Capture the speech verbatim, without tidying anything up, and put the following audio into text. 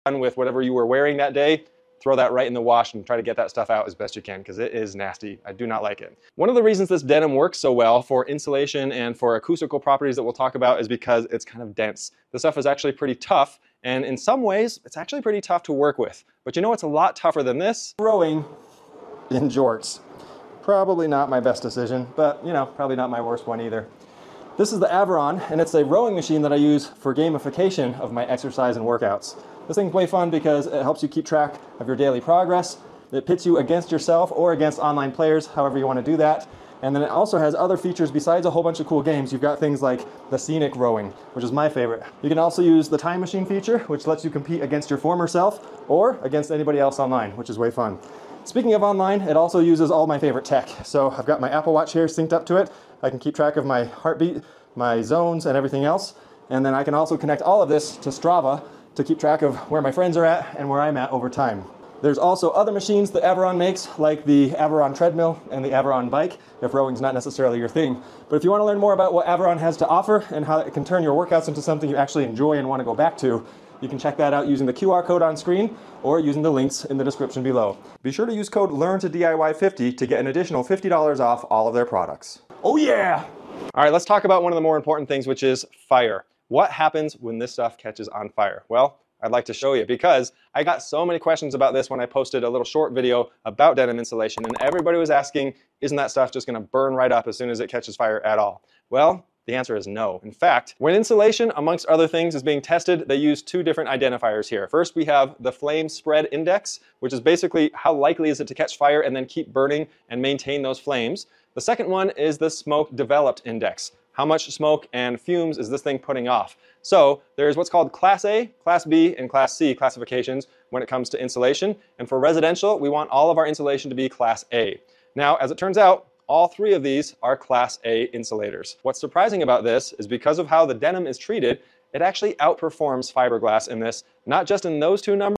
done with whatever you were wearing that day, throw that right in the wash and try to get that stuff out as best you can, because it is nasty. I do not like it. One of the reasons this denim works so well for insulation and for acoustical properties that we'll talk about is because it's kind of dense. The stuff is actually pretty tough, and in some ways, it's actually pretty tough to work with. But you know what's a lot tougher than this? Rowing in jorts. Probably not my best decision, but you know, probably not my worst one either. This is the Averon, and it's a rowing machine that I use for gamification of my exercise and workouts. This thing's way fun because it helps you keep track of your daily progress. It pits you against yourself or against online players, however you want to do that. And then it also has other features besides a whole bunch of cool games. You've got things like the scenic rowing, which is my favorite. You can also use the time machine feature, which lets you compete against your former self or against anybody else online, which is way fun. Speaking of online, it also uses all my favorite tech. So I've got my Apple Watch here synced up to it. I can keep track of my heartbeat, my zones, and everything else. And then I can also connect all of this to Strava to keep track of where my friends are at and where I'm at over time. There's also other machines that Averon makes, like the Averon treadmill and the Averon bike, if rowing's not necessarily your thing. But if you want to learn more about what Averon has to offer and how it can turn your workouts into something you actually enjoy and want to go back to, you can check that out using the Q R code on screen or using the links in the description below. Be sure to use code learn to D I Y fifty to get an additional fifty dollars off all of their products. Oh yeah! All right, let's talk about one of the more important things, which is fire. What happens when this stuff catches on fire? Well, I'd like to show you, because I got so many questions about this when I posted a little short video about denim insulation, and everybody was asking, isn't that stuff just gonna burn right up as soon as it catches fire at all? Well, the answer is no. In fact, when insulation, amongst other things, is being tested, they use two different identifiers here. First, we have the flame spread index, which is basically how likely is it to catch fire and then keep burning and maintain those flames. The second one is the smoke developed index. How much smoke and fumes is this thing putting off? So there's what's called Class A, Class B, and Class C classifications when it comes to insulation. And for residential, we want all of our insulation to be Class A. Now, as it turns out, all three of these are Class A insulators. What's surprising about this is because of how the denim is treated, it actually outperforms fiberglass in this, not just in those two numbers,